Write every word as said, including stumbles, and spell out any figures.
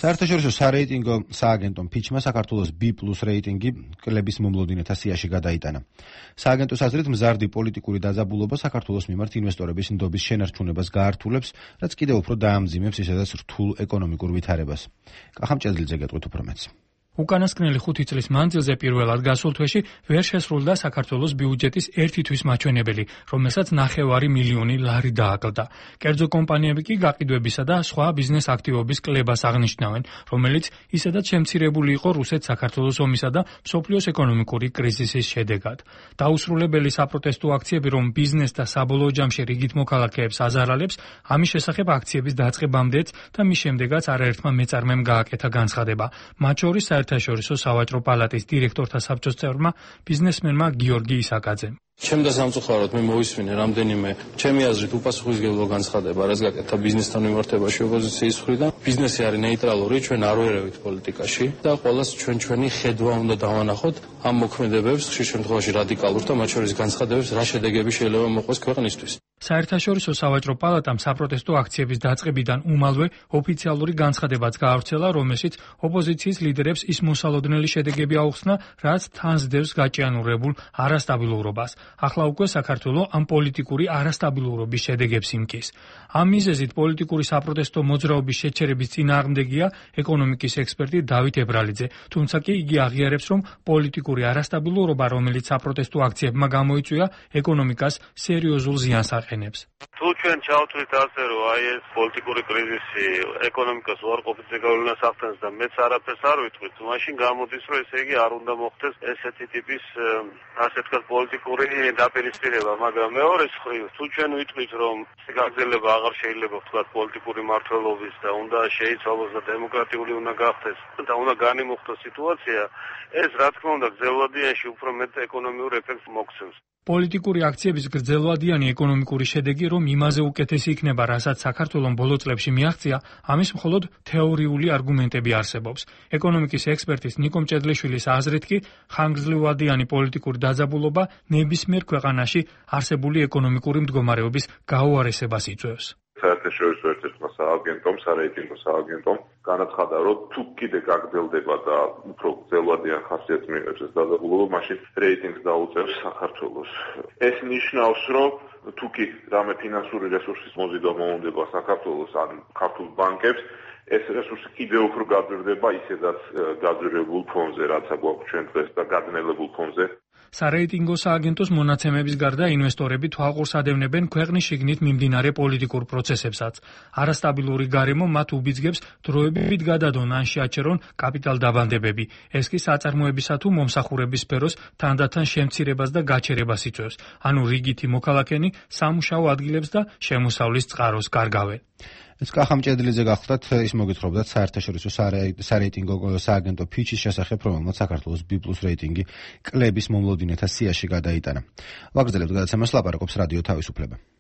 საერთაშორისო სარეიტინგო სააგენტომ ფიჩმა საქართველოს B plus რეიტინგი კლების მომლოდინეთა სიაში გადაიტანა. სააგენტოს აზრით მზარდი პოლიტიკური დაძაბულობა საქართველოს მიმართ ინვესტორების ნდობის შენარჩუნებას გაართულებს, რაც კიდევ უფრო დაამძიმებს ისედაც რთულ ეკონომიკურ ვითარებას. კახამჭედლიძე გეტყვით უფრო მეტს. უკანასკნელი ხუთი წლის მანძილზე პირველად გასულ თვეში ვერ შესრულდა საქართველოს ბიუჯეტის ერთი თვის მაჩვენებელი, რომელსაც ნახევარი მილიონი ლარი დააკლდა. კერძო კომპანიები კი გაყიდვებისა და სხვა ბიზნეს აქტივობის კლებას აღნიშნავენ, რომელიც ისედაც შემცირებული იყო რუსეთ-საქართველოს ომისა და მსოფლიოს ეკონომიკური კრიზისის შედეგად. დაუსრულებელი საპროტესტო აქციები, რომ ბიზნეს და საბოლოო ჯამში რიგით მოქალაქეებს აზარალებს, ამის შესახებ აქციების დაწყებამდეც და მის შემდეგაც არაერთმა მეწარმემ გააკეთა განცხადება. მათ შორის საერთაშორისო სავაჭრო პალატის დირექტორთა საბჭოს წევრმა ბიზნესმენმა გიორგი ისაკაძემ. ჩემ და სამწუხაროდ მე მოვისმინე რამდენიმე ჩემი აზრით უპასუხისმგებლო განცხადება, რაც გაკეთა ბიზნესთან მიმართებაში ოპოზიციის მხრიდან. ბიზნესი არის ნეიტრალური, ჩვენ არ ვერევით პოლიტიკაში და ყოველას ჩვენ ჩვენი ხედვა უნდა დავანახოთ ამ მოქმედებებს, ხშირ შემთხვევაში რადიკალურ და მათ შორის განცხადებებს, რა შედეგები შეიძლება მოყვეს ქვეყნისთვის. საერთაშორისო სავაჭრო პალატამ საპროტესტო აქციების დაწყებიდან უმალვე ოფიციალური განცხადებაც გაავრცელა, რომელშიც ოპოზიციის ლიდერებს ის მოსალოდნელი შედეგები აუხსნა, რაც თანსდევს გაჭიანურებულ არასტაბილურობას. ახლა უკვე საქართველო ამ პოლიტიკური არასტაბილურობის შედეგებს იმკის. ამ მიზეზით პოლიტიკური საპროტესტო მოძრაობის შეჩერების წინააღმდეგია ეკონომიკის ექსპერტი დავით ებრალიძე, თუმცა კი იგი აღიარებს, რომ პოლიტიკური არასტაბილურობა, რომელიც საპროტესტო აქციებმა გამოიწვია, ეკონომიკას სერიოზულ ზიანს აყენებს. თუ ჩვენ ჩავთვლით ასე, რომ აი ეს პოლიტიკური კრიზისი ეკონომიკას უარყოფითზე გავლენას ახდენს და მეც არაფერს არ ვიტყვით, მაშინ გამოდის, რომ ესე იგი არ უნდა მოხდეს ესეთი ტიპის ასე ვთქვათ პოლიტიკური დაპირისპირება, მაგრამ მეორეს მხრივ, თუ ჩვენ ვიტყვით, რომ გაგრძელება აღარ შეიძლება ვთქვათ პოლიტიკური მმართველობის და უნდა შეიცვალოს და დემოკრატიული უნდა გახდეს და უნდა განიმუხტოს სიტუაცია, ეს რა თქმა უნდა გრძელვადიანში უფრო მეტ ეკონომიურ ეფექტს მოგვცემს. პოლიტიკური აქციების გრძელვადიანი ეკონომიკური შედეგი, რომ იმაზე უკეთესი იქნება, რასაც საქართველოს ბოლო წლებში მიაღწია, ამის მხოლოდ თეორიული არგუმენტები არსებობს. ეკონომიკის ექსპერტის ნიკო მჭედლიშვილის აზრით კი, ხანგრძლივადიანი პოლიტიკური დაძაბულობა ნებისმიერ ქვეყანაში არსებული ეკონომიკური მდგომარეობის გაუარესებას იწვევს. საერთაშორისო ერთ-ერთმა სააგენტომ, სარეიტინგო სააგენტომ განაცხადა, რომ თუ კიდე გაგრძელდება და უფრო გრძელვადიან ხასიათს მიიღებს ეს დაძაბულობა, მაშინ რეიტინგს დაუწევს საქართველოს. ეს ნიშნავს, რომ თუ კი რამე ფინანსური რესურსის მოზიდვა მოუნდება საქართველოს ან ქართულ ბანკებს, ეს რესურსი კიდევ უფრო გაძვირდება ისედაც გაძვირებულ ფონზე, რაც აგვაქვს ჩვენ დღეს და გადნელებულ ფონზე. სარეიტინგო სააგენტოს მონაცემების გარდა ინვესტორები თვალყურს ადევნებენ ქვეყნის შიგნით მიმდინარე პოლიტიკურ პროცესებსაც. არასტაბილური გარემო მათ უბიძგებს დროებით გადადონ ან შეაჩერონ კაპიტალ დაბანდებები. ეს კი საწარმოებისა თუ მომსახურების სფეროს თანდათან შემცირებას და გაჩერებას იწვევს. ანუ რიგითი მოქალაქენი სამუშაო ადგილებს და შემოსავლის წყაროს გარგავენ. ეს კახამჭედლიძე გახლდათ, ის მოგითხრობდათ საერთაშორისო სარეიტინგო სააგენტო ფიჩის შესახებ, რომელმაც საქართველოს B plus რეიტინგი კლების მომლოდინეთა სიაში გადაიტანა. ვაგრძელებთ გადაცემას, ლაპარაკობს რადიო თავისუფლება.